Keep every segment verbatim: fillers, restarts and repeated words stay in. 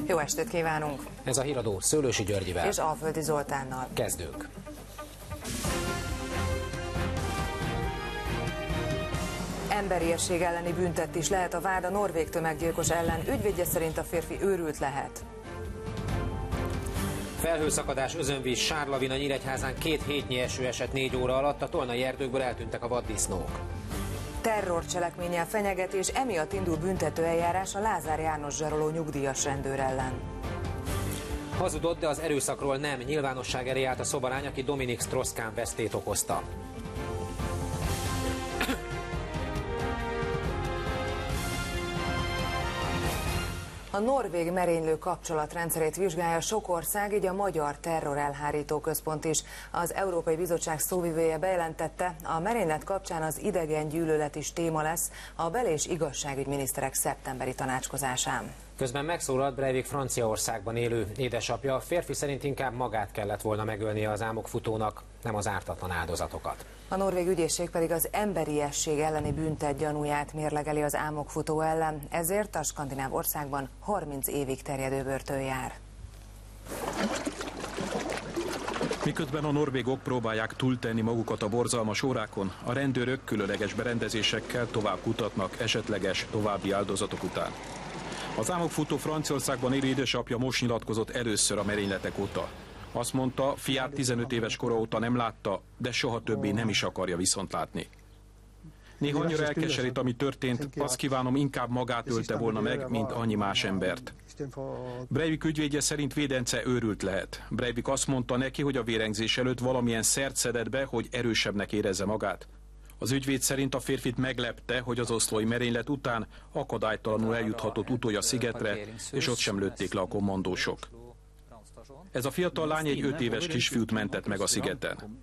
Jó estét kívánunk! Ez a híradó Szőlősi Györgyivel és Alföldi Zoltánnal. Kezdünk. Emberiesség elleni büntet is lehet a vád a norvég tömeggyilkos ellen. Ügyvédje szerint a férfi őrült lehet. Felhőszakadás, özönvíz, sárlavina Nyíregyházán, két hétnyi eső esett négy óra alatt, a tolnai erdőkből eltűntek a vaddisznók. Terrorcselekménnyel fenyegetés, emiatt indul büntetőeljárás a Lázár János zsaroló nyugdíjas rendőr ellen. Hazudott, de az erőszakról nem. Nyilvánosság elé állt a szobalány, aki Dominik Strauss-Kahn vesztét okozta. A norvég merénylő kapcsolatrendszerét vizsgálja sok ország, így a Magyar Terrorelhárító Központ is. Az Európai Bizottság szóvivője bejelentette, a merénylet kapcsán az idegen gyűlölet is téma lesz a bel- és igazságügyminiszterek szeptemberi tanácskozásán. Közben megszólalt Breivik Franciaországban élő édesapja. A férfi szerint inkább magát kellett volna megölnie az álmokfutónak, nem az ártatlan áldozatokat. A norvég ügyészség pedig az emberiesség elleni büntet gyanúját mérlegeli az álmokfutó ellen, ezért a skandináv országban harminc évig terjedő börtön jár. Miközben a norvégok próbálják túltenni magukat a borzalmas órákon, a rendőrök különleges berendezésekkel tovább kutatnak esetleges további áldozatok után. Az álmokfutó Franciaországban élő édesapja most nyilatkozott először a merényletek óta. Azt mondta, fiát tizenöt éves kora óta nem látta, de soha többé nem is akarja viszont látni. Néha annyira elkeserít, ami történt, azt kívánom, inkább magát ölte volna meg, mint annyi más embert. Breivik ügyvédje szerint védence őrült lehet. Breivik azt mondta neki, hogy a vérengzés előtt valamilyen szert szedett be, hogy erősebbnek érezze magát. Az ügyvéd szerint a férfit meglepte, hogy az oszlói merénylet után akadálytalanul eljuthatott utolja szigetre, és ott sem lőtték le a kommandósok. Ez a fiatal lány egy öt éves kisfiút mentett meg a szigeten.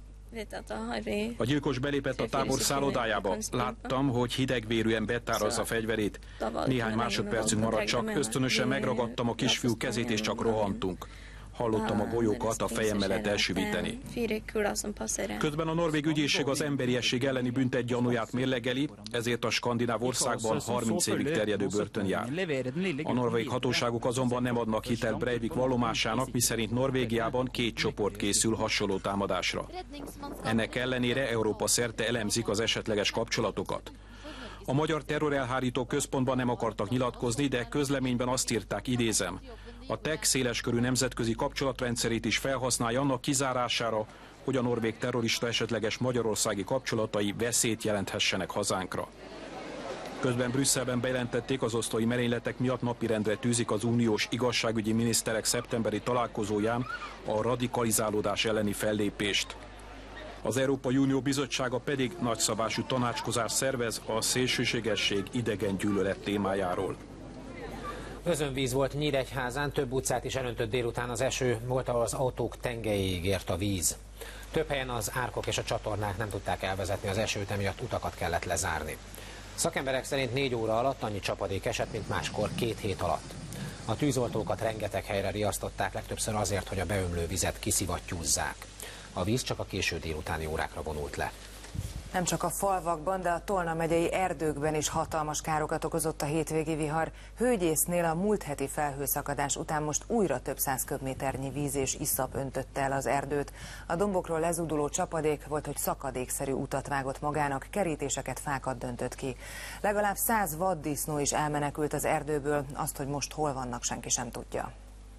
A gyilkos belépett a tábor szállodájába. Láttam, hogy hidegvérűen betárazza fegyverét. Néhány másodpercig maradt csak, ösztönösen megragadtam a kisfiú kezét, és csak rohantunk. Hallottam a golyókat a fejem mellett elsüvíteni. Közben a norvég ügyészség az emberiesség elleni büntet gyanúját mérlegeli, ezért a skandináv országban harminc évig terjedő börtön jár. A norvég hatóságok azonban nem adnak hitelt Breivik vallomásának, miszerint Norvégiában két csoport készül hasonló támadásra. Ennek ellenére Európa szerte elemzik az esetleges kapcsolatokat. A Magyar Terrorelhárító Központban nem akartak nyilatkozni, de közleményben azt írták, idézem, a té e ká széleskörű nemzetközi kapcsolatrendszerét is felhasználja annak kizárására, hogy a norvég terrorista esetleges magyarországi kapcsolatai veszélyt jelenthessenek hazánkra. Közben Brüsszelben bejelentették, az oszlói merényletek miatt napirendre tűzik az uniós igazságügyi miniszterek szeptemberi találkozóján a radikalizálódás elleni fellépést. Az Európai Unió Bizottsága pedig nagyszabású tanácskozást szervez a szélsőségesség, idegen gyűlölet témájáról. Özönvíz volt Nyíregyházán, több utcát is elöntött délután az eső, volt, ahol az autók tengelyéig ért a víz. Több helyen az árkok és a csatornák nem tudták elvezetni az esőt, emiatt utakat kellett lezárni. Szakemberek szerint négy óra alatt annyi csapadék esett, mint máskor két hét alatt. A tűzoltókat rengeteg helyre riasztották, legtöbbször azért, hogy a beömlő vizet kiszivattyúzzák. A víz csak a késő délutáni órákra vonult le. Nem csak a falvakban, de a Tolna megyei erdőkben is hatalmas károkat okozott a hétvégi vihar. Hőgyésznél a múlt heti felhőszakadás után most újra több száz köbméternyi víz és iszap öntötte el az erdőt. A dombokról lezúduló csapadék volt, hogy szakadékszerű utat vágott magának, kerítéseket, fákat döntött ki. Legalább száz vaddisznó is elmenekült az erdőből, azt, hogy most hol vannak, senki sem tudja.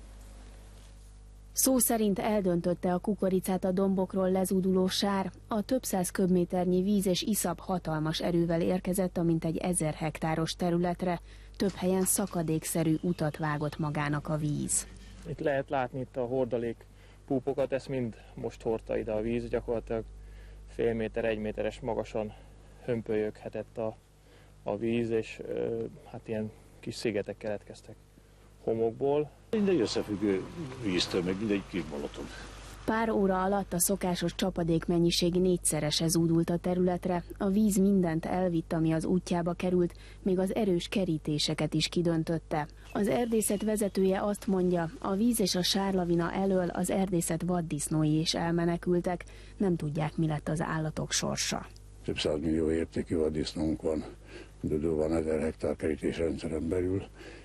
Szó szerint eldöntötte a kukoricát a dombokról lezúduló sár. A több száz köbméternyi víz és iszap hatalmas erővel érkezett a mintegy ezer hektáros területre. Több helyen szakadékszerű utat vágott magának a víz. Itt lehet látni itt a hordalék púpokat, ezt mind most hordta ide a víz, gyakorlatilag fél méter, egy méteres magasan hömpölyöghetett a, a víz, és ö, hát ilyen kis szigetek keletkeztek homokból. Mindegy összefüggő víztől, meg mindegy kis Balaton. Pár óra alatt a szokásos csapadék mennyiség négyszerese zúdult a területre. A víz mindent elvitt, ami az útjába került, még az erős kerítéseket is kidöntötte. Az erdészet vezetője azt mondja, a víz és a sárlavina elől az erdészet vaddisznói is elmenekültek. Nem tudják, mi lett az állatok sorsa. Több százmillió értékű vaddisznónk van, Dödő van ezer hektár kerítésrendszeren belül,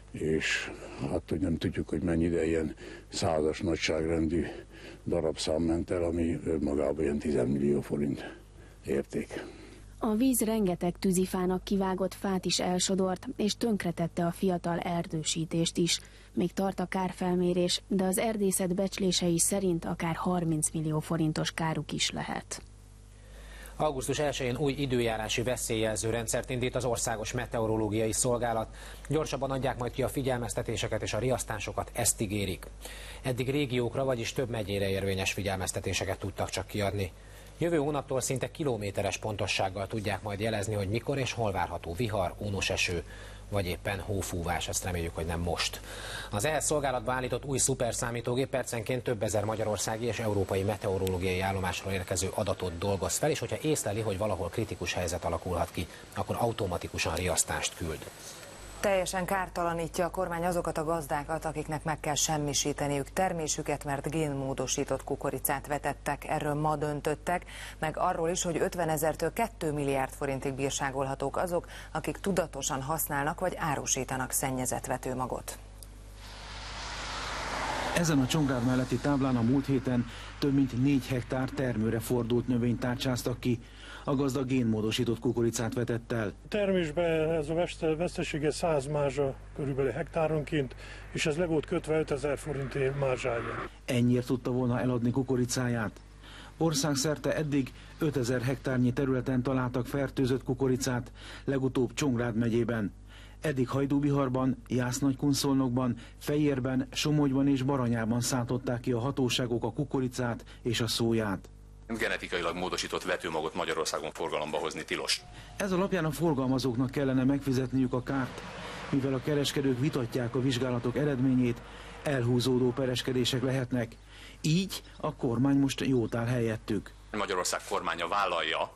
és hát hogy nem tudjuk, hogy mennyi, de ilyen százas nagyságrendű darabszám ment el, ami magában ilyen tíz millió forint érték. A víz rengeteg tűzifának kivágott fát is elsodort, és tönkretette a fiatal erdősítést is. Még tart a kárfelmérés, de az erdészet becslései szerint akár harminc millió forintos káruk is lehet. augusztus elsején új időjárási veszélyjelző rendszert indít az Országos Meteorológiai Szolgálat. Gyorsabban adják majd ki a figyelmeztetéseket és a riasztásokat, ezt ígérik. Eddig régiókra, vagyis több megyére érvényes figyelmeztetéseket tudtak csak kiadni. Jövő hónaptól szinte kilométeres pontossággal tudják majd jelezni, hogy mikor és hol várható vihar, ónos eső, vagy éppen hófúvás, ezt reméljük, hogy nem most. Az ehhez szolgálatba állított új szuperszámítógép percenként több ezer magyarországi és európai meteorológiai állomásról érkező adatot dolgoz fel, és hogyha észleli, hogy valahol kritikus helyzet alakulhat ki, akkor automatikusan riasztást küld. Teljesen kártalanítja a kormány azokat a gazdákat, akiknek meg kell semmisíteniük termésüket, mert génmódosított kukoricát vetettek. Erről ma döntöttek, meg arról is, hogy ötvenezertől két milliárd forintig bírságolhatók azok, akik tudatosan használnak vagy árusítanak szennyezett vetőmagot. Ezen a Csongrád melletti táblán a múlt héten több mint négy hektár termőre fordult növényt tárcsáztak ki. A gazda génmódosított kukoricát vetett el. Termésben ez a vesztesége száz mázsa körülbelül hektáronként, és ez le volt kötve ötezer forintért mázsája. Ennyiért tudta volna eladni kukoricáját. Országszerte eddig ötezer hektárnyi területen találtak fertőzött kukoricát, legutóbb Csongrád megyében. Eddig Hajdúbiharban, Jász-Nagykunszolnokban, Fejérben, Somogyban és Baranyában szántották ki a hatóságok a kukoricát és a szóját. Genetikailag módosított vetőmagot Magyarországon forgalomba hozni tilos. Ez alapján a forgalmazóknak kellene megfizetniük a kárt. Mivel a kereskedők vitatják a vizsgálatok eredményét, elhúzódó pereskedések lehetnek. Így a kormány most jót áll helyettük. Magyarország kormánya vállalja,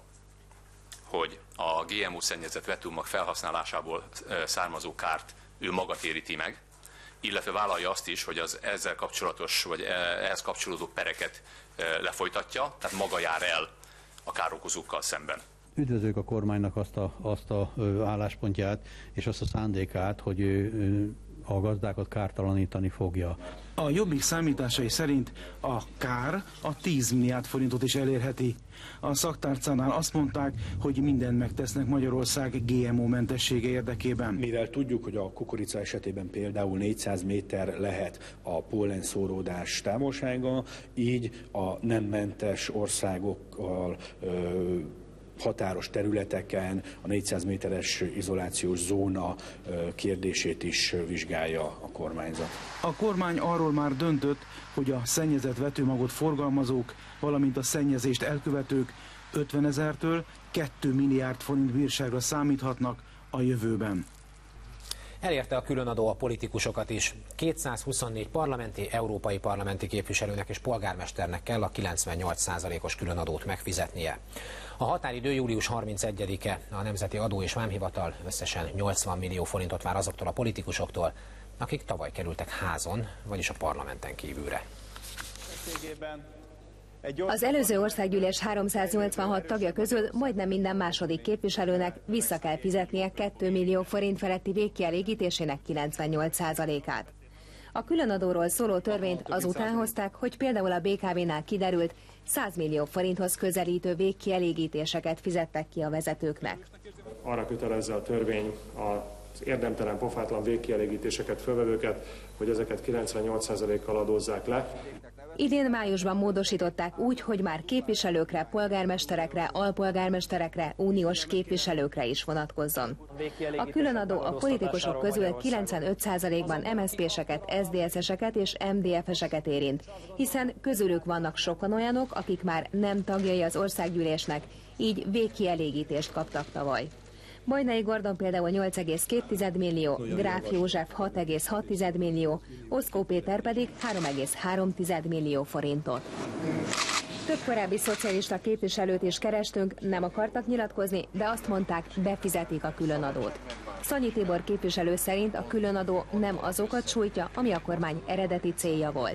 hogy a gé em o szennyezett vetőmag felhasználásából származó kárt ő maga téríti meg, illetve vállalja azt is, hogy az ezzel kapcsolatos, vagy ehhez kapcsolódó pereket lefolytatja, tehát maga jár el a károkozókkal szemben. Üdvözlők a kormánynak azt a, azt a álláspontját és azt a szándékát, hogy ő a gazdákat kártalanítani fogja. A Jobbik számításai szerint a kár a tíz milliárd forintot is elérheti. A szaktárcánál azt mondták, hogy mindent megtesznek Magyarország gé em o mentessége érdekében. Mivel tudjuk, hogy a kukorica esetében például négyszáz méter lehet a pollenszóródás távolsága, így a nem mentes országokkal ö, határos területeken a négyszáz méteres izolációs zóna kérdését is vizsgálja a kormányzat. A kormány arról már döntött, hogy a szennyezett vetőmagot forgalmazók, valamint a szennyezést elkövetők ötvenezertől két milliárd forint bírságra számíthatnak a jövőben. Elérte a különadó a politikusokat is. kétszázhuszonnégy parlamenti, európai parlamenti képviselőnek és polgármesternek kell a kilencvennyolc százalékos különadót megfizetnie. A határidő július harmincegyedike. A Nemzeti Adó és Vámhivatal összesen nyolcvan millió forintot vár azoktól a politikusoktól, akik tavaly kerültek házon, vagyis a parlamenten kívülre. Az előző országgyűlés háromszáznyolcvanhat tagja közül majdnem minden második képviselőnek vissza kell fizetnie két millió forint feletti végkielégítésének kilencvennyolc százalékát. A különadóról szóló törvényt azután hozták, hogy például a bé ká vé-nál kiderült, száz millió forinthoz közelítő végkielégítéseket fizettek ki a vezetőknek. Arra kötelezze a törvény az érdemtelen, pofátlan végkielégítéseket fölvevőket, hogy ezeket kilencvennyolc százalékkal adózzák le. Idén májusban módosították úgy, hogy már képviselőkre, polgármesterekre, alpolgármesterekre, uniós képviselőkre is vonatkozzon. A különadó a politikusok közül kilencvenöt százalékban em es zé péseket, es zé es eseket és em dé ef eseket érint, hiszen közülük vannak sokan olyanok, akik már nem tagjai az országgyűlésnek, így végkielégítést kaptak tavaly. Bajnai Gordon például nyolc egész két millió, Gráf József hat egész hat millió, Oszkó Péter pedig három egész három millió forintot. Több korábbi szocialista képviselőt is kerestünk, nem akartak nyilatkozni, de azt mondták, befizetik a különadót. Szanyi Tibor képviselő szerint a különadó nem azokat sújtja, ami a kormány eredeti célja volt.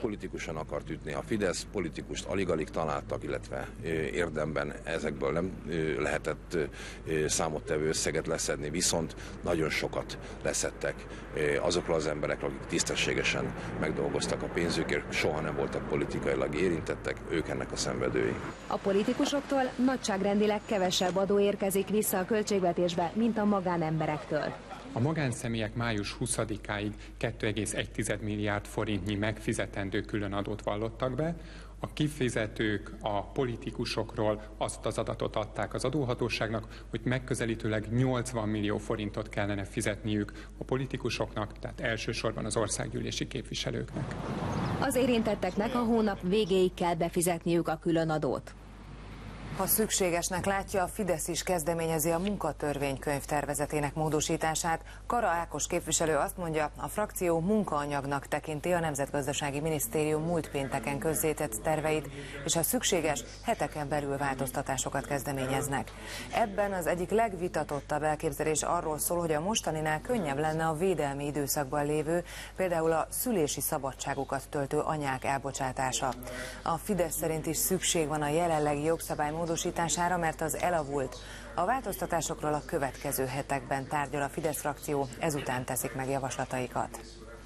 politikusan akart ütni. A Fidesz politikust alig-alig találtak, illetve érdemben ezekből nem lehetett számottevő összeget leszedni, viszont nagyon sokat leszedtek azokról az emberekről, akik tisztességesen megdolgoztak a pénzükért, soha nem voltak politikailag érintettek, ők ennek a szenvedői. A politikusoktól nagyságrendileg kevesebb adó érkezik vissza a költségvetésbe, mint a magánemberektől. A magánszemélyek május huszadikáig kettő egész egy milliárd forintnyi megfizetendő különadót vallottak be, a kifizetők a politikusokról azt az adatot adták az adóhatóságnak, hogy megközelítőleg nyolcvan millió forintot kellene fizetniük a politikusoknak, tehát elsősorban az országgyűlési képviselőknek. Az érintetteknek a hónap végéig kell befizetniük a különadót. Ha szükségesnek látja, a Fidesz is kezdeményezi a munkatörvénykönyv tervezetének módosítását. Kara Ákos képviselő azt mondja, a frakció munkaanyagnak tekinti a Nemzetgazdasági Minisztérium múlt pénteken közzétett terveit, és ha szükséges, heteken belül változtatásokat kezdeményeznek. Ebben az egyik legvitatottabb elképzelés arról szól, hogy a mostaninál könnyebb lenne a védelmi időszakban lévő, például a szülési szabadságukat töltő anyák elbocsátása. A Fidesz szerint is szükség van a jelenlegi jogszabály módosítására, mert az elavult. A változtatásokról a következő hetekben tárgyal a Fidesz frakció, ezután teszik meg javaslataikat.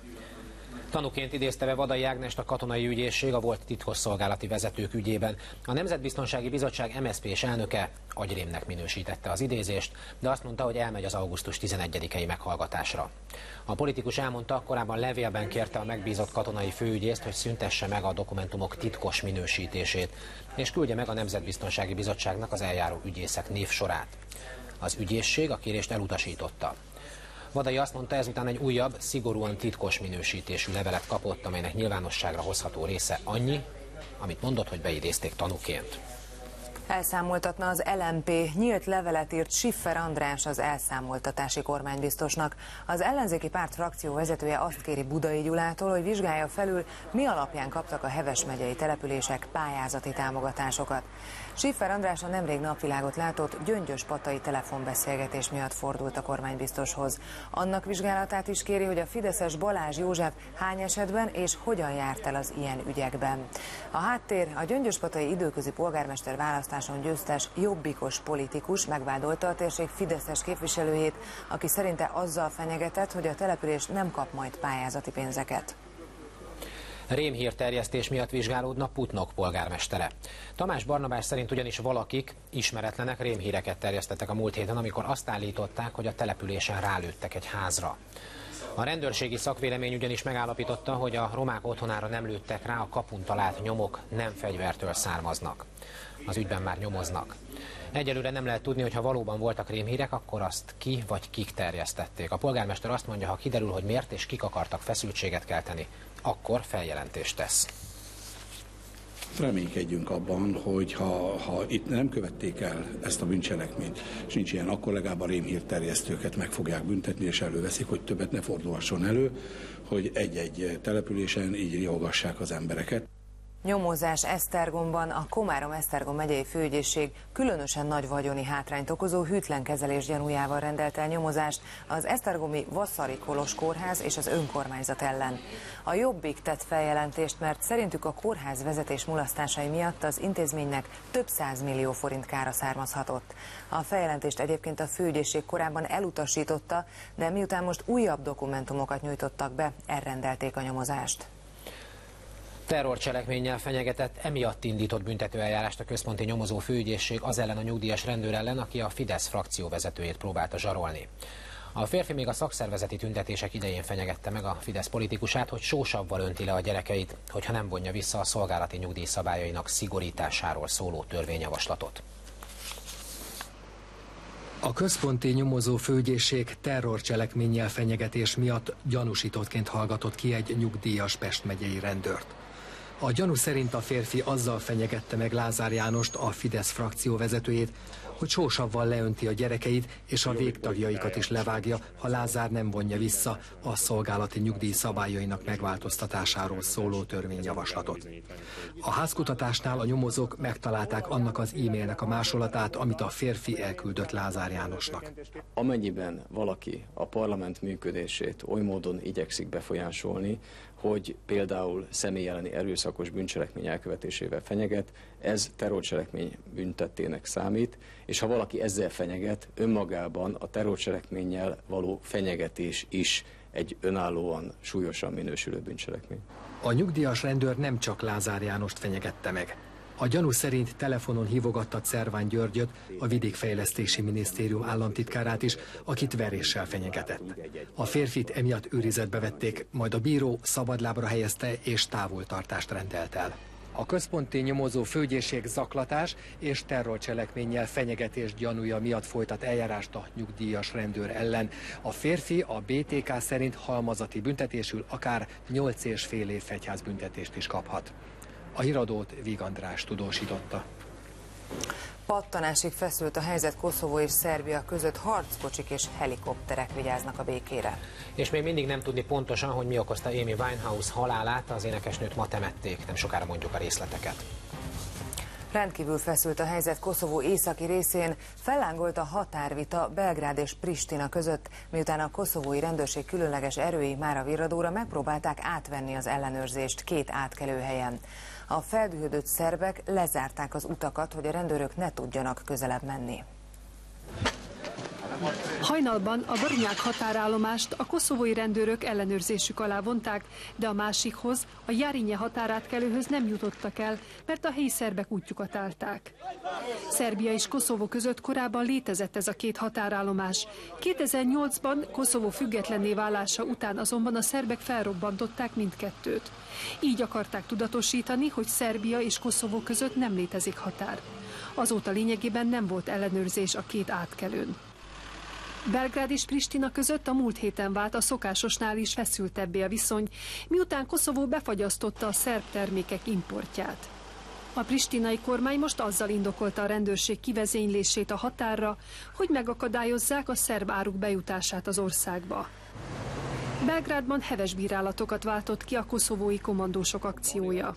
Tanúként idézte be Vadai Ágnest a katonai ügyészség a volt titkosszolgálati vezetők ügyében. A Nemzetbiztonsági Bizottság em es zé pés elnöke agyrémnek minősítette az idézést, de azt mondta, hogy elmegy az augusztus tizenegyedikei meghallgatásra. A politikus elmondta, korábban levélben kérte a megbízott katonai főügyészt, hogy szüntesse meg a dokumentumok titkos minősítését, és küldje meg a Nemzetbiztonsági Bizottságnak az eljáró ügyészek névsorát. Az ügyészség a kérést elutasította. Vadai azt mondta, ezután egy újabb, szigorúan titkos minősítésű levelet kapott, amelynek nyilvánosságra hozható része annyi, amit mondott, hogy beidézték tanúként. Elszámoltatna az el em pé, nyílt levelet írt Schiffer András az elszámoltatási kormánybiztosnak. Az ellenzéki párt frakció vezetője azt kéri Budai Gyulától, hogy vizsgálja felül, mi alapján kaptak a Heves megyei települések pályázati támogatásokat. Schiffer András a nemrég napvilágot látott gyöngyöspatai telefonbeszélgetés miatt fordult a kormánybiztoshoz. Annak vizsgálatát is kéri, hogy a fideszes Balázs József hány esetben és hogyan járt el az ilyen ügyekben. A háttér: a gyöngyöspatai időközi polgármester választáson győztes jobbikos politikus megvádolta a térség fideszes képviselőjét, aki szerinte azzal fenyegetett, hogy a település nem kap majd pályázati pénzeket. Rémhírterjesztés miatt vizsgálódna Putnok polgármestere. Tamás Barnabás szerint ugyanis valakik, ismeretlenek rémhíreket terjesztettek a múlt héten, amikor azt állították, hogy a településen rálőttek egy házra. A rendőrségi szakvélemény ugyanis megállapította, hogy a romák otthonára nem lőttek rá, a kapun talált nyomok nem fegyvertől származnak. Az ügyben már nyomoznak. Egyelőre nem lehet tudni, hogy ha valóban voltak rémhírek, akkor azt ki vagy kik terjesztették. A polgármester azt mondja, ha kiderül, hogy miért és kik akartak feszültséget kelteni, akkor feljelentést tesz. Reménykedjünk abban, hogy ha, ha itt nem követték el ezt a bűncselekményt, és nincs ilyen, akkor legalább a rémhírterjesztőket meg fogják büntetni, és előveszik, hogy többet ne fordulhasson elő, hogy egy-egy településen így riogassák az embereket. Nyomozás Esztergomban. A Komárom-Esztergom megyei főügyészség különösen nagy vagyoni hátrányt okozó hűtlen kezelés gyanújával rendelt el nyomozást az esztergomi Vasszari Kolos kórház és az önkormányzat ellen. A Jobbik tett feljelentést, mert szerintük a kórház vezetés mulasztásai miatt az intézménynek több százmillió forint kára származhatott. A feljelentést egyébként a főügyészség korábban elutasította, de miután most újabb dokumentumokat nyújtottak be, elrendelték a nyomozást. Terrorcselekménnyel fenyegetett, emiatt indított büntetőeljárást a központi nyomozó főügyészség az ellen a nyugdíjas rendőr ellen, aki a Fidesz frakció vezetőjét próbálta zsarolni. A férfi még a szakszervezeti tüntetések idején fenyegette meg a Fidesz politikusát, hogy sósavval önti le a gyerekeit, hogyha nem vonja vissza a szolgálati nyugdíj szabályainak szigorításáról szóló törvényjavaslatot. A központi nyomozó főügyészség terrorcselekménnyel fenyegetés miatt gyanúsítottként hallgatott ki egy nyugdíjas Pest megyei rendőrt. A gyanú szerint a férfi azzal fenyegette meg Lázár Jánost, a Fidesz frakció vezetőjét, hogy sósavval leönti a gyerekeit, és a végtagjaikat is levágja, ha Lázár nem vonja vissza a szolgálati nyugdíj szabályainak megváltoztatásáról szóló törvényjavaslatot. A házkutatásnál a nyomozók megtalálták annak az e-mailnek a másolatát, amit a férfi elküldött Lázár Jánosnak. Amennyiben valaki a parlament működését oly módon igyekszik befolyásolni, hogy például személy elleni erőszakos bűncselekmény elkövetésével fenyeget, ez terrorcselekmény büntettének számít, és ha valaki ezzel fenyeget, önmagában a terrorcselekménnyel való fenyegetés is egy önállóan súlyosan minősülő bűncselekmény. A nyugdíjas rendőr nem csak Lázár Jánost fenyegette meg. A gyanú szerint telefonon hívogatta Szervány Györgyöt, a Vidékfejlesztési Minisztérium államtitkárát is, akit veréssel fenyegetett. A férfit emiatt őrizetbe vették, majd a bíró szabadlábra helyezte és távoltartást rendelt el. A központi nyomozó főügyészség zaklatás és terrorcselekménnyel fenyegetés gyanúja miatt folytat eljárást a nyugdíjas rendőr ellen. A férfi a bé té ká szerint halmazati büntetésül akár nyolc és fél év fegyházbüntetést is kaphat. A híradót Víg András tudósította. Pattanásig feszült a helyzet Koszovó és Szerbia között, harckocsik és helikopterek vigyáznak a békére. És még mindig nem tudni pontosan, hogy mi okozta Amy Winehouse halálát, az énekesnőt ma temették, nem sokára mondjuk a részleteket. Rendkívül feszült a helyzet Koszovó északi részén, fellángolt a határvita Belgrád és Pristina között, miután a koszovói rendőrség különleges erői már a virradóra megpróbálták átvenni az ellenőrzést két átkelőhelyen. A feldühödött szerbek lezárták az utakat, hogy a rendőrök ne tudjanak közelebb menni. Hajnalban a Brnjak határállomást a koszovói rendőrök ellenőrzésük alá vonták, de a másikhoz, a Járinje határátkelőhöz nem jutottak el, mert a helyi szerbek útjukat állták. Szerbia és Koszovó között korábban létezett ez a két határállomás. kétezer-nyolcban Koszovó függetlenné válása után azonban a szerbek felrobbantották mindkettőt. Így akarták tudatosítani, hogy Szerbia és Koszovó között nem létezik határ. Azóta lényegében nem volt ellenőrzés a két átkelőn. Belgrád és Pristina között a múlt héten vált a szokásosnál is feszültebbé a viszony, miután Koszovó befagyasztotta a szerb termékek importját. A pristinai kormány most azzal indokolta a rendőrség kivezénylését a határra, hogy megakadályozzák a szerb áruk bejutását az országba. Belgrádban heves bírálatokat váltott ki a koszovói kommandósok akciója.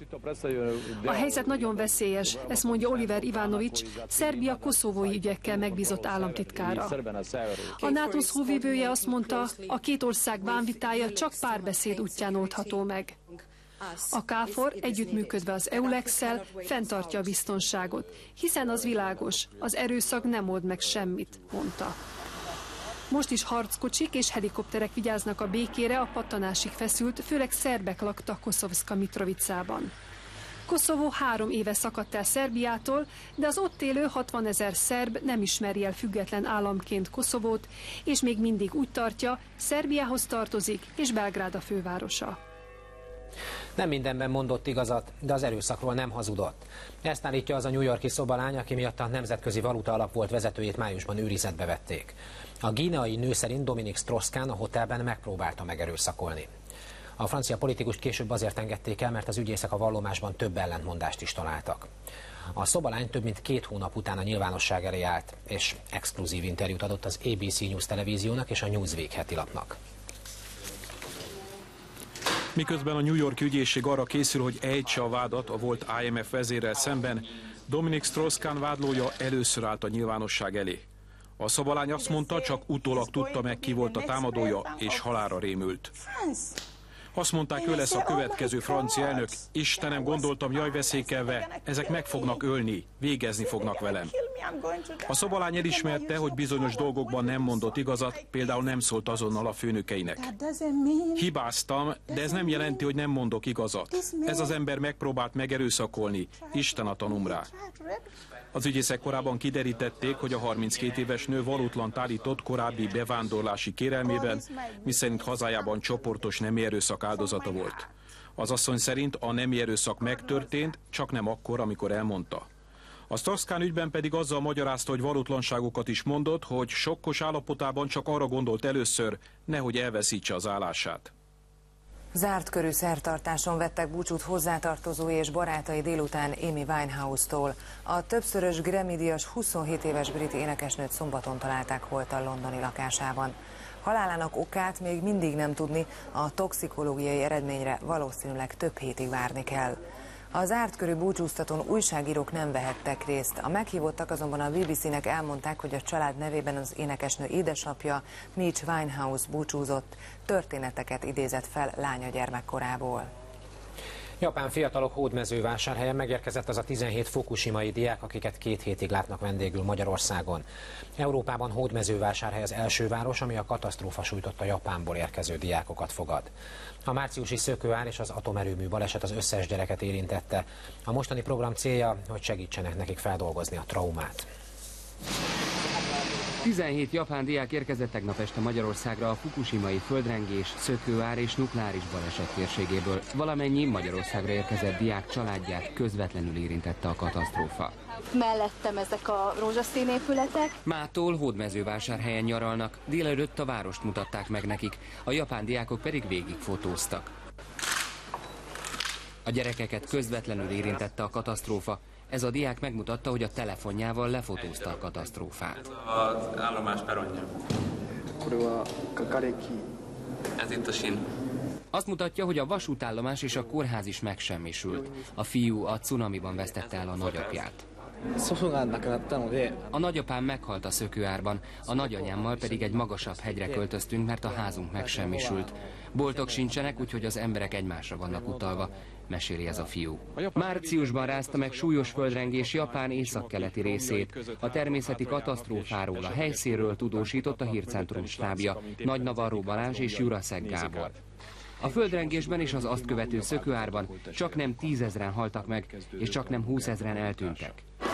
A helyzet nagyon veszélyes, ezt mondja Oliver Ivanovics, Szerbia koszovói ügyekkel megbízott államtitkára. A NATO szóvivője azt mondta, a két ország vámvitája csak párbeszéd útján oldható meg. A KFOR együttműködve az EULEX-szel fenntartja a biztonságot, hiszen az világos, az erőszak nem old meg semmit, mondta. Most is harckocsik és helikopterek vigyáznak a békére, a pattanásig feszült, főleg szerbek laktak Koszovska Mitrovicában. Koszovó három éve szakadt el Szerbiától, de az ott élő hatvanezer szerb nem ismeri el független államként Koszovót, és még mindig úgy tartja, Szerbiához tartozik, és Belgrád a fővárosa. Nem mindenben mondott igazat, de az erőszakról nem hazudott. Ezt állítja az a New York-i szobalány, aki miatt a Nemzetközi Valuta Alap volt vezetőjét májusban őrizetbe vették. A guineai nő szerint Dominique Strauss-Kahn a hotelben megpróbálta megerőszakolni. A francia politikust később azért engedték el, mert az ügyészek a vallomásban több ellentmondást is találtak. A szobalány több mint két hónap után a nyilvánosság elé állt, és exkluzív interjút adott az á bé cé News televíziónak és a Newsweek hetilapnak. Miközben a New York ügyészség arra készül, hogy ejtse a vádat a volt I M F vezérrel szemben, Dominique Strauss-Kahn vádlója először állt a nyilvánosság elé. A szobalány azt mondta, csak utólag tudta meg, ki volt a támadója, és halálra rémült. Azt mondták, ő lesz a következő francia elnök. Istenem, gondoltam, jaj veszélykelve, ezek meg fognak ölni, végezni fognak velem. A szobalány elismerte, hogy bizonyos dolgokban nem mondott igazat, például nem szólt azonnal a főnökeinek. Hibáztam, de ez nem jelenti, hogy nem mondok igazat. Ez az ember megpróbált megerőszakolni, Isten a tanúm rá. Az ügyészek korábban kiderítették, hogy a harminckét éves nő valótlant állított korábbi bevándorlási kérelmében, miszerint hazájában csoportos nemi erőszak áldozata volt. Az asszony szerint a nemi erőszak megtörtént, csak nem akkor, amikor elmondta. A Strauss-Kahn ügyben pedig azzal magyarázta, hogy valótlanságokat is mondott, hogy sokkos állapotában csak arra gondolt először, nehogy elveszítse az állását. Zárt körű szertartáson vettek búcsút hozzátartozói és barátai délután Amy Winehouse-tól. A többszörös Grammy-díjas huszonhét éves brit énekesnőt szombaton találták holtan londoni lakásában. Halálának okát még mindig nem tudni, a toxikológiai eredményre valószínűleg több hétig várni kell. A zárt körű búcsúztatón újságírók nem vehettek részt. A meghívottak azonban a bé bé cé-nek elmondták, hogy a család nevében az énekesnő édesapja, Mitch Winehouse búcsúzott, történeteket idézett fel lánya gyermekkorából. Japán fiatalok Hódmezővásárhelyen megérkezett az a tizenhét fukushimai diák, akiket két hétig látnak vendégül Magyarországon. Európában Hódmezővásárhely az első város, ami a katasztrófa sújtotta Japánból érkező diákokat fogad. A márciusi szökőár és az atomerőmű baleset az összes gyereket érintette. A mostani program célja, hogy segítsenek nekik feldolgozni a traumát. tizenhét japán diák érkezett tegnap este Magyarországra a fukushimai földrengés, szökőár és nukleáris baleset térségéből. Valamennyi Magyarországra érkezett diák családját közvetlenül érintette a katasztrófa. Mellettem ezek a rózsaszín épületek. Mától Hódmezővásárhelyen nyaralnak, délelőtt a várost mutatták meg nekik, a japán diákok pedig végig fotóztak. A gyerekeket közvetlenül érintette a katasztrófa. Ez a diák megmutatta, hogy a telefonjával lefotózta a katasztrófát. Az állomás peronja. Ez itt a sín. Azt mutatja, hogy a vasútállomás és a kórház is megsemmisült. A fiú a cunamiban vesztette el a nagyapját. A nagyapám meghalt a szökőárban, a nagyanyámmal pedig egy magasabb hegyre költöztünk, mert a házunk megsemmisült. Boltok sincsenek, úgyhogy az emberek egymásra vannak utalva, meséli ez a fiú. Márciusban rázta meg súlyos földrengés Japán északkeleti részét. A természeti katasztrófáról, a helyszínről tudósított a hírcentrum stábja, Nagy Navarro Balázs és Juraszek Gábor. A földrengésben és az azt követő szökőárban csak nem tízezren haltak meg, és csak nem húszezren eltűntek.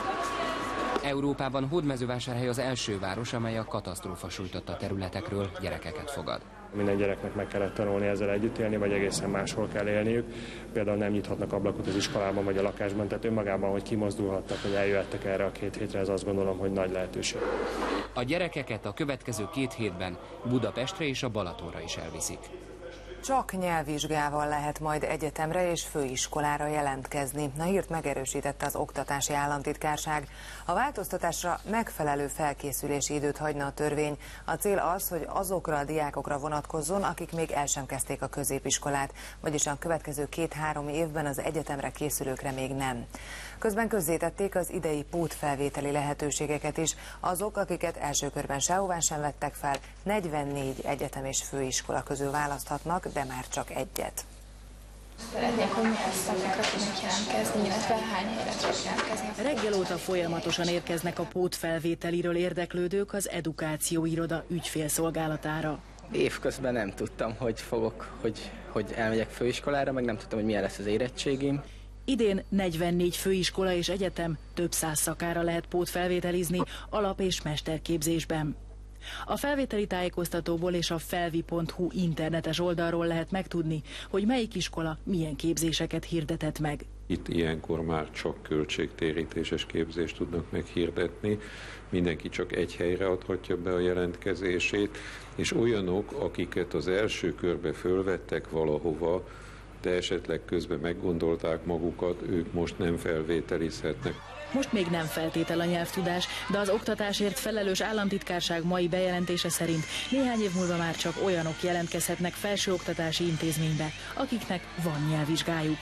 Európában Hódmezővásárhely az első város, amely a katasztrófa sújtotta területekről gyerekeket fogad. Minden gyereknek meg kellett tanulni ezzel együtt élni, vagy egészen máshol kell élniük. Például nem nyithatnak ablakot az iskolában vagy a lakásban, tehát önmagában, hogy kimozdulhattak, hogy eljöttek erre a két hétre, ez azt gondolom, hogy nagy lehetőség. A gyerekeket a következő két hétben Budapestre és a Balatonra is elviszik. Csak nyelvvizsgával lehet majd egyetemre és főiskolára jelentkezni. A hírt megerősítette az Oktatási Államtitkárság. A változtatásra megfelelő felkészülési időt hagyna a törvény. A cél az, hogy azokra a diákokra vonatkozzon, akik még el sem kezdték a középiskolát, vagyis a következő két-három évben az egyetemre készülőkre még nem. Közben közzétették az idei pótfelvételi lehetőségeket is. Azok, akiket első körben sehová sem vettek fel, negyvennégy egyetem és főiskola közül választhatnak, de már csak egyet. Szeretnék, hogy milyen szakokra tudnak jelentkezni, illetve hány helyre tudnak jelentkezni. Reggel óta folyamatosan érkeznek a pótfelvételiről érdeklődők az Edukációiroda ügyfélszolgálatára. Évközben nem tudtam, hogy fogok, hogy, hogy elmegyek főiskolára, meg nem tudtam, hogy milyen lesz az érettségim. Idén negyvennégy főiskola és egyetem több száz szakára lehet pótfelvételizni alap- és mesterképzésben. A felvételi tájékoztatóból és a felvi pont hu internetes oldalról lehet megtudni, hogy melyik iskola milyen képzéseket hirdetett meg. Itt ilyenkor már csak költségtérítéses képzést tudnak meghirdetni, mindenki csak egy helyre adhatja be a jelentkezését, és olyanok, akiket az első körbe fölvettek valahova, de esetleg közben meggondolták magukat, ők most nem felvételizhetnek. Most még nem feltétel a nyelvtudás, de az oktatásért felelős államtitkárság mai bejelentése szerint néhány év múlva már csak olyanok jelentkezhetnek felsőoktatási intézménybe, akiknek van nyelvvizsgájuk.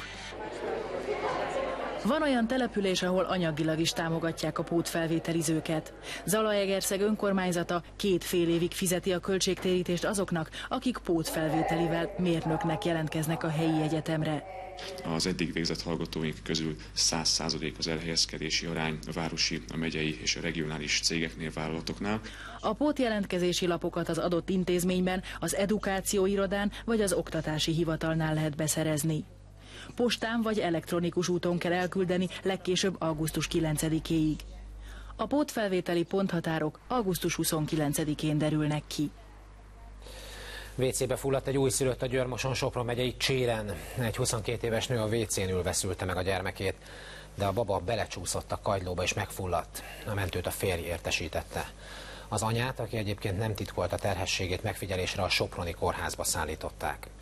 Van olyan település, ahol anyagilag is támogatják a pótfelvételizőket. Zalaegerszeg önkormányzata két fél évig fizeti a költségtérítést azoknak, akik pótfelvételivel mérnöknek jelentkeznek a helyi egyetemre. Az eddig végzett hallgatóink közül száz százalék az elhelyezkedési arány a városi, a megyei és a regionális cégeknél, vállalatoknál. A pótjelentkezési lapokat az adott intézményben, az Edukációirodán vagy az Oktatási Hivatalnál lehet beszerezni. Postán vagy elektronikus úton kell elküldeni legkésőbb augusztus kilencedikéig. A pótfelvételi ponthatárok augusztus huszonkilencedikén derülnek ki. vécébe fulladt egy újszülött a Győr-Moson-Sopron megyei Cséren. Egy huszonkét éves nő a vécén ülve szülte meg a gyermekét, de a baba belecsúszott a kagylóba és megfulladt. A mentőt a férj értesítette. Az anyát, aki egyébként nem titkolta terhességét, megfigyelésre a soproni kórházba szállították.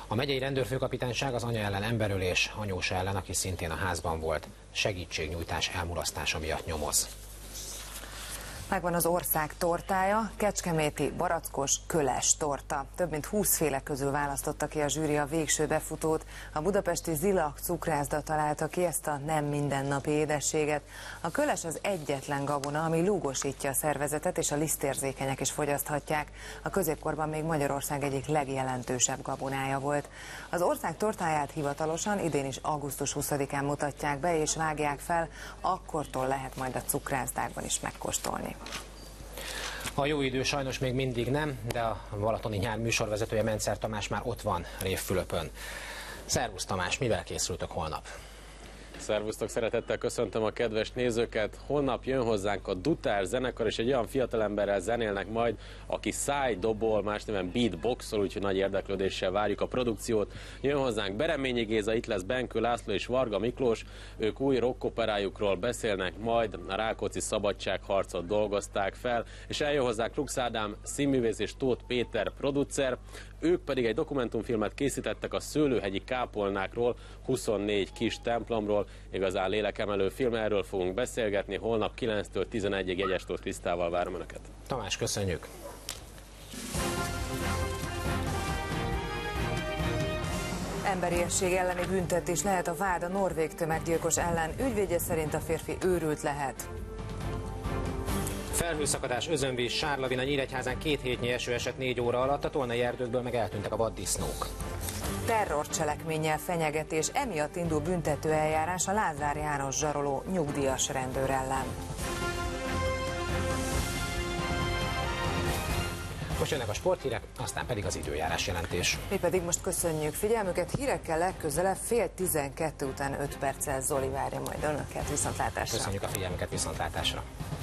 A megyei rendőrfőkapitányság az anya ellen emberölés, anyósa ellen, aki szintén a házban volt, segítségnyújtás elmulasztása miatt nyomoz. Megvan az ország tortája, kecskeméti barackos köles torta. Több mint húsz féle közül választotta ki a zsűri a végső befutót. A budapesti Zilak cukrászda találta ki ezt a nem mindennapi édességet. A köles az egyetlen gabona, ami lúgosítja a szervezetet, és a lisztérzékenyek is fogyaszthatják. A középkorban még Magyarország egyik legjelentősebb gabonája volt. Az ország tortáját hivatalosan idén is augusztus huszadikán mutatják be és vágják fel, akkortól lehet majd a cukrászdákban is megkóstolni. A jó idő sajnos még mindig nem, de a balatoni nyár műsorvezetője Mencer Tamás már ott van Révfülöpön. Szervusz Tamás, mivel készültök holnap? Szervusztok, szeretettel köszöntöm a kedves nézőket. Holnap jön hozzánk a Dutár zenekar, és egy olyan fiatalemberrel zenélnek majd, aki szájdobol, más neven beatboxol, úgyhogy nagy érdeklődéssel várjuk a produkciót. Jön hozzánk Bereményi Géza, itt lesz Benkő László és Varga Miklós. Ők új rockoperájukról beszélnek majd, a Rákóczi szabadságharcot dolgozták fel, és eljön hozzánk Krux Ádám, színművész, és Tóth Péter producer. Ők pedig egy dokumentumfilmet készítettek a szőlőhegyi kápolnákról, huszonnégy kis templomról. Igazán lélekemelő film, erről fogunk beszélgetni. Holnap kilenctől tizenegyig Jegyes Tóth Krisztával várom Önöket. Tamás, köszönjük! Emberiesség elleni büntetés lehet a vád a norvég tömeggyilkos ellen. Ügyvédje szerint a férfi őrült lehet. Felhőszakadás, özönvíz, sárlavina, Nyíregyházán két hétnyi eső esett négy óra alatt, a tolnai erdőkből meg eltűntek a vaddisznók. Terrorcselekménnyel fenyegetés, emiatt indul büntetőeljárás a Lázár János zsaroló nyugdíjas rendőr ellen. Most jönnek a sporthírek, aztán pedig az időjárás jelentés. Mi pedig most köszönjük figyelmüket, hírekkel legközelebb fél tizenkettő után öt perccel Zoli várja majd Önöket, viszontlátásra. Köszönjük a figyelmüket, viszontlátásra.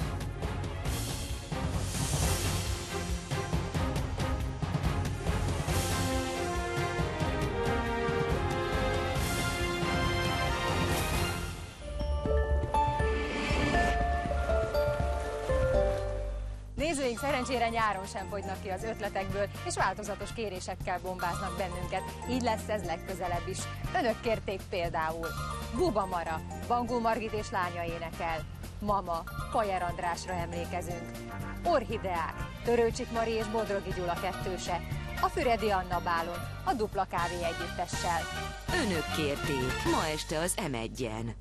Nézőink szerencsére nyáron sem fogynak ki az ötletekből, és változatos kérésekkel bombáznak bennünket. Így lesz ez legközelebb is. Önök kérték például Buba Mara, Bangul Margit és lánya énekel. Mama, Pajer Andrásra emlékezünk. Orhideák, Törőcsik Mari és Bodrogi Gyula kettőse. A Füredi Anna bálon, a Dupla Kávé együttessel. Önök kérték, ma este az em egyen.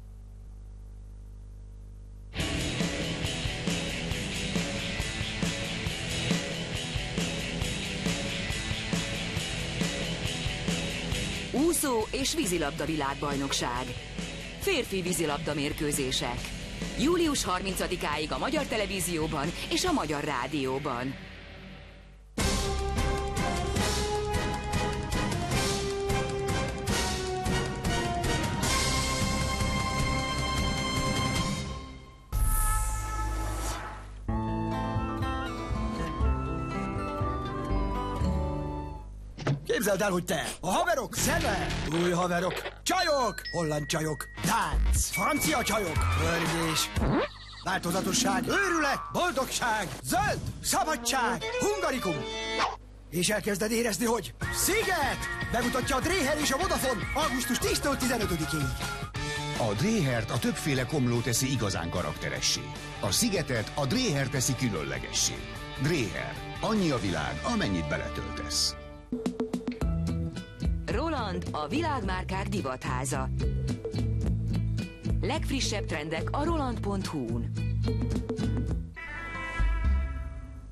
Úszó és vízilabda világbajnokság. Férfi vízilabda mérkőzések. július harmincadikáig a Magyar Televízióban és a Magyar Rádióban. Képzeld el, hogy te, a haverok szeme, új haverok, csajok, holland csajok, tánc, francia csajok, pörgés, változatosság, őrület, boldogság, zöld, szabadság, hungarikum. És elkezded érezni, hogy Sziget! Bemutatja a Dréher és a Vodafone augusztus tíztől tizenötödikéig. A Dréhert a többféle komló teszi igazán karakteressé. A Szigetet a Dréher teszi különlegessé. Dréher. Annyi a világ, amennyit beletöltesz. Roland, a világmárkák divatháza. Legfrissebb trendek a roland pont hu-n.